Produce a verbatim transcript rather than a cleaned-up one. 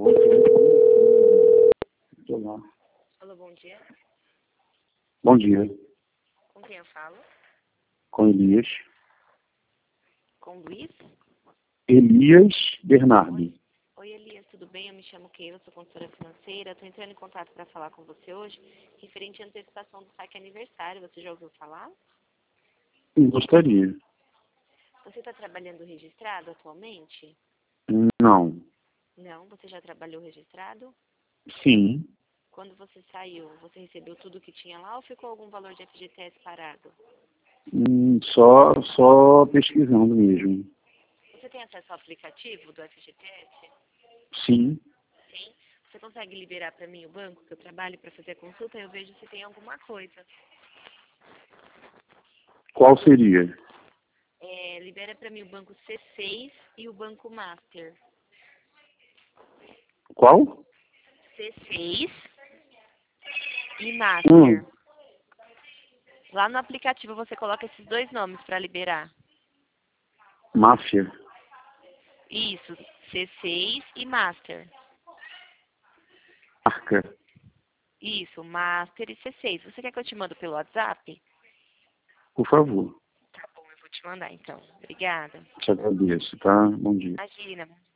Bom dia. Olá. Alô, bom dia. Bom dia. Com quem eu falo? Com Elias. Com o Luiz? Elias Bernardi. Oi, Elias, tudo bem? Eu me chamo Keila, sou consultora financeira. Estou entrando em contato para falar com você hoje, referente à antecipação do saque aniversário. Você já ouviu falar? Gostaria. Você está trabalhando registrado atualmente? Não. Não? Você já trabalhou registrado? Sim. Quando você saiu, você recebeu tudo que tinha lá ou ficou algum valor de F G T S parado? Hum, só, só pesquisando mesmo. Você tem acesso ao aplicativo do F G T S? Sim. Sim. Você consegue liberar para mim o banco que eu trabalho para fazer a consulta? Eu vejo se tem alguma coisa. Qual seria? É, libera para mim o banco C seis e o banco Master. Qual? C seis e Master. Hum. Lá no aplicativo você coloca esses dois nomes para liberar. Máfia. Isso, C seis e Master. Marca. Isso, Master e C seis. Você quer que eu te mando pelo WhatsApp? Por favor. Tá bom, eu vou te mandar então. Obrigada. Te agradeço, tá? Bom dia. Imagina.